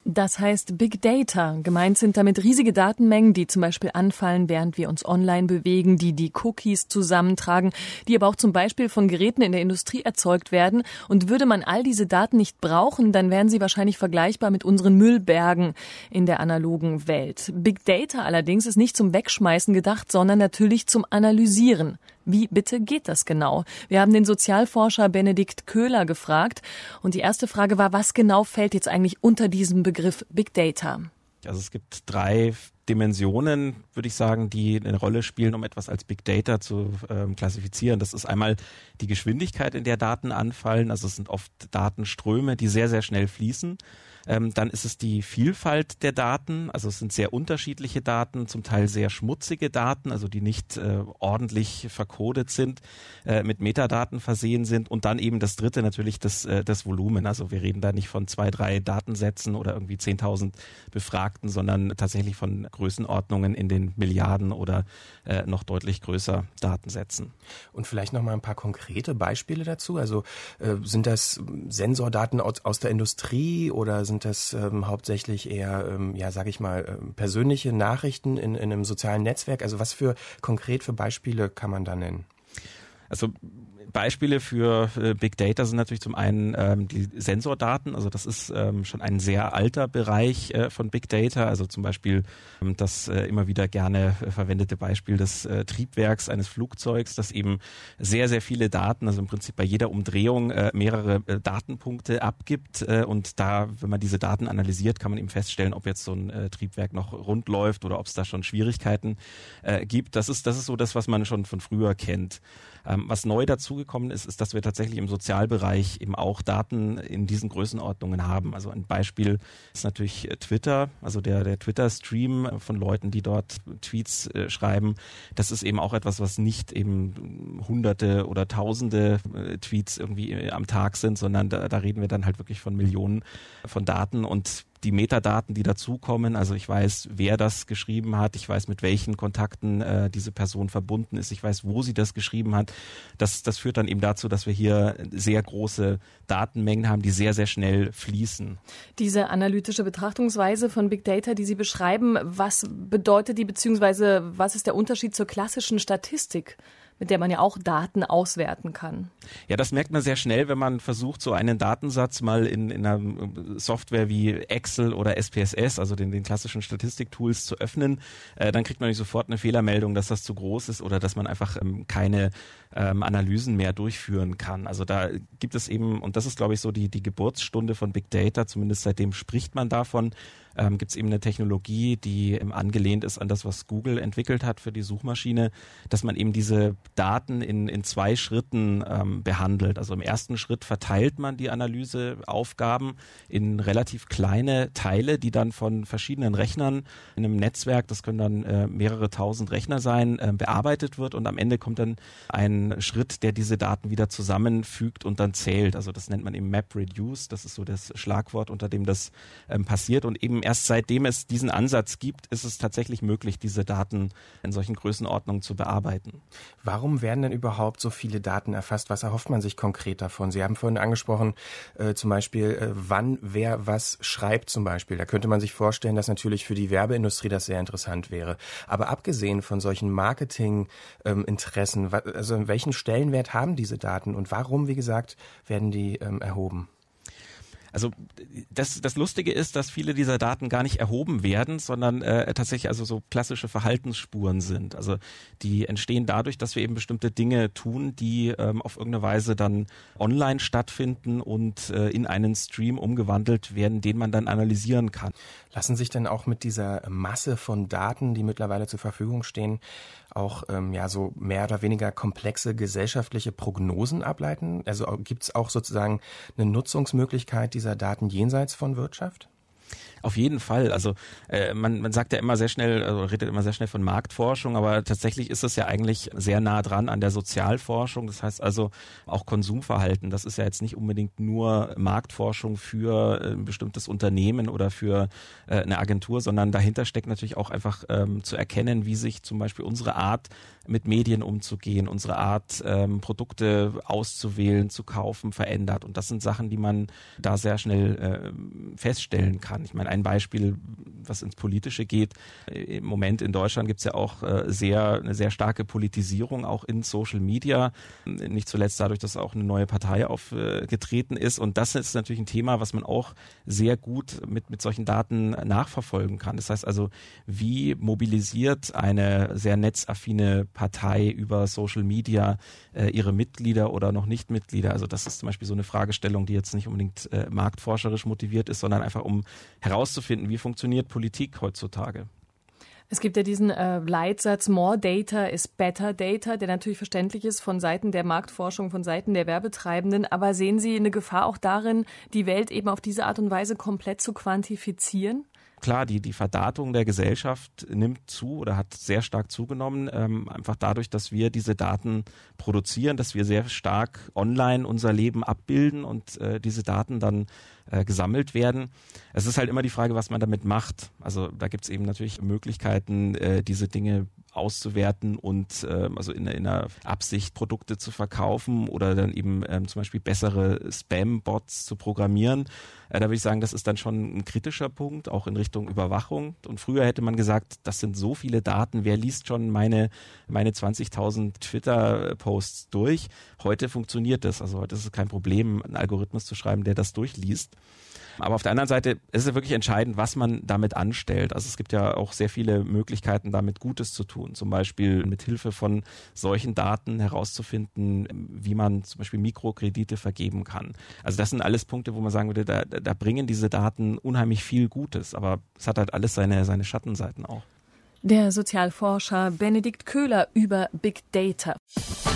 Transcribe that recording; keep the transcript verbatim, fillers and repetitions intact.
Das heißt Big Data. Gemeint sind damit riesige Datenmengen, die zum Beispiel anfallen, während wir uns online bewegen, die die Cookies zusammentragen, die aber auch zum Beispiel von Geräten in der Industrie erzeugt werden. Und würde man all diese Daten nicht brauchen, dann wären sie wahrscheinlich vergleichbar mit unseren Müllbergen in der analogen Welt. Big Data allerdings ist nicht zum Wegschmeißen gedacht, sondern natürlich zum Analysieren. Wie bitte geht das genau? Wir haben den Sozialforscher Benedikt Köhler gefragt. Und die erste Frage war, was genau fällt jetzt eigentlich unter diesem Begriff Big Data? Also es gibt drei Dimensionen, würde ich sagen, die eine Rolle spielen, um etwas als Big Data zu ähm, klassifizieren. Das ist einmal die Geschwindigkeit, in der Daten anfallen. Also es sind oft Datenströme, die sehr, sehr schnell fließen. Ähm, dann ist es die Vielfalt der Daten. Also es sind sehr unterschiedliche Daten, zum Teil sehr schmutzige Daten, also die nicht äh, ordentlich verkodet sind, äh, mit Metadaten versehen sind. Und dann eben das dritte natürlich das, äh, das Volumen. Also wir reden da nicht von zwei, drei Datensätzen oder irgendwie zehntausend Befragten, sondern tatsächlich von Größenordnungen in den Milliarden oder äh, noch deutlich größer Datensätzen. Und vielleicht noch mal ein paar konkrete Beispiele dazu. Also äh, sind das Sensordaten aus, aus der Industrie oder sind das ähm, hauptsächlich eher, ähm, ja, sage ich mal, äh, persönliche Nachrichten in, in einem sozialen Netzwerk? Also was für konkret für Beispiele kann man da nennen? Also Beispiele für äh, Big Data sind natürlich zum einen ähm, die Sensordaten. Also das ist ähm, schon ein sehr alter Bereich äh, von Big Data. Also zum Beispiel ähm, das äh, immer wieder gerne äh, verwendete Beispiel des äh, Triebwerks eines Flugzeugs, das eben sehr, sehr viele Daten, also im Prinzip bei jeder Umdrehung äh, mehrere äh, Datenpunkte abgibt. Äh, und da, wenn man diese Daten analysiert, kann man eben feststellen, ob jetzt so ein äh, Triebwerk noch rund läuft oder ob es da schon Schwierigkeiten äh, gibt. Das ist, das ist so das, was man schon von früher kennt. Ähm, was neu dazugekommen ist, ist, dass wir tatsächlich im Sozialbereich eben auch Daten in diesen Größenordnungen haben. Also ein Beispiel ist natürlich Twitter, also der, der Twitter-Stream von Leuten, die dort Tweets äh, schreiben. Das ist eben auch etwas, was nicht eben Hunderte oder Tausende äh, Tweets irgendwie äh, am Tag sind, sondern da, da reden wir dann halt wirklich von Millionen von Daten und die Metadaten, die dazukommen, also ich weiß, wer das geschrieben hat, ich weiß, mit welchen Kontakten äh, diese Person verbunden ist, ich weiß, wo sie das geschrieben hat. Das, das führt dann eben dazu, dass wir hier sehr große Datenmengen haben, die sehr, sehr schnell fließen. Diese analytische Betrachtungsweise von Big Data, die Sie beschreiben, was bedeutet die, beziehungsweise was ist der Unterschied zur klassischen Statistik, mit der man ja auch Daten auswerten kann? Ja, das merkt man sehr schnell, wenn man versucht, so einen Datensatz mal in, in einer Software wie Excel oder S P S S, also den, den klassischen Statistiktools, zu öffnen. Äh, dann kriegt man nicht sofort eine Fehlermeldung, dass das zu groß ist oder dass man einfach ähm, keine ähm, Analysen mehr durchführen kann. Also da gibt es eben, und das ist, glaube ich, so die, die Geburtsstunde von Big Data, zumindest seitdem spricht man davon, ähm, gibt es eben eine Technologie, die ähm, angelehnt ist an das, was Google entwickelt hat für die Suchmaschine, dass man eben diese Daten in, in zwei Schritten ähm, behandelt. Also im ersten Schritt verteilt man die Analyseaufgaben in relativ kleine Teile, die dann von verschiedenen Rechnern in einem Netzwerk, das können dann äh, mehrere tausend Rechner sein, äh, bearbeitet wird und am Ende kommt dann ein Schritt, der diese Daten wieder zusammenfügt und dann zählt. Also das nennt man eben MapReduce, das ist so das Schlagwort, unter dem das ähm, passiert und eben erst seitdem es diesen Ansatz gibt, ist es tatsächlich möglich, diese Daten in solchen Größenordnungen zu bearbeiten. Warum werden denn überhaupt so viele Daten erfasst? Was erhofft man sich konkret davon? Sie haben vorhin angesprochen, äh, zum Beispiel, äh, wann wer was schreibt zum Beispiel. Da könnte man sich vorstellen, dass natürlich für die Werbeindustrie das sehr interessant wäre. Aber abgesehen von solchen Marketinginteressen, ähm, also welchen Stellenwert haben diese Daten und warum, wie gesagt, werden die ähm, erhoben? Also das, das Lustige ist, dass viele dieser Daten gar nicht erhoben werden, sondern äh, tatsächlich also so klassische Verhaltensspuren sind. Also die entstehen dadurch, dass wir eben bestimmte Dinge tun, die ähm, auf irgendeine Weise dann online stattfinden und äh, in einen Stream umgewandelt werden, den man dann analysieren kann. Lassen sich denn auch mit dieser Masse von Daten, die mittlerweile zur Verfügung stehen, auch ähm, ja so mehr oder weniger komplexe gesellschaftliche Prognosen ableiten? Also gibt es auch sozusagen eine Nutzungsmöglichkeit dieser Daten jenseits von Wirtschaft? Auf jeden Fall. Also äh, man, man sagt ja immer sehr schnell, also redet immer sehr schnell von Marktforschung, aber tatsächlich ist es ja eigentlich sehr nah dran an der Sozialforschung. Das heißt also auch Konsumverhalten. Das ist ja jetzt nicht unbedingt nur Marktforschung für ein bestimmtes Unternehmen oder für äh, eine Agentur, sondern dahinter steckt natürlich auch einfach ähm, zu erkennen, wie sich zum Beispiel unsere Art mit Medien umzugehen, unsere Art ähm, Produkte auszuwählen, zu kaufen, verändert. Und das sind Sachen, die man da sehr schnell äh, feststellen kann. Ich meine, ein Beispiel, was ins Politische geht. Im Moment in Deutschland gibt es ja auch äh, sehr, eine sehr starke Politisierung auch in Social Media. Nicht zuletzt dadurch, dass auch eine neue Partei aufgetreten äh, ist. Und das ist natürlich ein Thema, was man auch sehr gut mit, mit solchen Daten nachverfolgen kann. Das heißt also, wie mobilisiert eine sehr netzaffine Partei über Social Media äh, ihre Mitglieder oder noch nicht Mitglieder? Also das ist zum Beispiel so eine Fragestellung, die jetzt nicht unbedingt äh, marktforscherisch motiviert ist, sondern einfach um herauszufinden, wie funktioniert Politik heutzutage. Es gibt ja diesen äh, Leitsatz, more data is better data, der natürlich verständlich ist von Seiten der Marktforschung, von Seiten der Werbetreibenden. Aber sehen Sie eine Gefahr auch darin, die Welt eben auf diese Art und Weise komplett zu quantifizieren? Klar, die, die Verdatung der Gesellschaft nimmt zu oder hat sehr stark zugenommen, ähm, einfach dadurch, dass wir diese Daten produzieren, dass wir sehr stark online unser Leben abbilden und äh, diese Daten dann äh, gesammelt werden. Es ist halt immer die Frage, was man damit macht. Also da gibt es eben natürlich Möglichkeiten, äh, diese Dinge auszuwerten und ähm, also in, in einer Absicht Produkte zu verkaufen oder dann eben ähm, zum Beispiel bessere Spam-Bots zu programmieren. Äh, da würde ich sagen, das ist dann schon ein kritischer Punkt, auch in Richtung Überwachung. Und früher hätte man gesagt, das sind so viele Daten, wer liest schon meine, meine zwanzigtausend Twitter-Posts durch? Heute funktioniert das. Also heute ist es kein Problem, einen Algorithmus zu schreiben, der das durchliest. Aber auf der anderen Seite ist es ja wirklich entscheidend, was man damit anstellt. Also es gibt ja auch sehr viele Möglichkeiten, damit Gutes zu tun. Zum Beispiel mit Hilfe von solchen Daten herauszufinden, wie man zum Beispiel Mikrokredite vergeben kann. Also das sind alles Punkte, wo man sagen würde, da, da bringen diese Daten unheimlich viel Gutes. Aber es hat halt alles seine, seine Schattenseiten auch. Der Sozialforscher Benedikt Köhler über Big Data.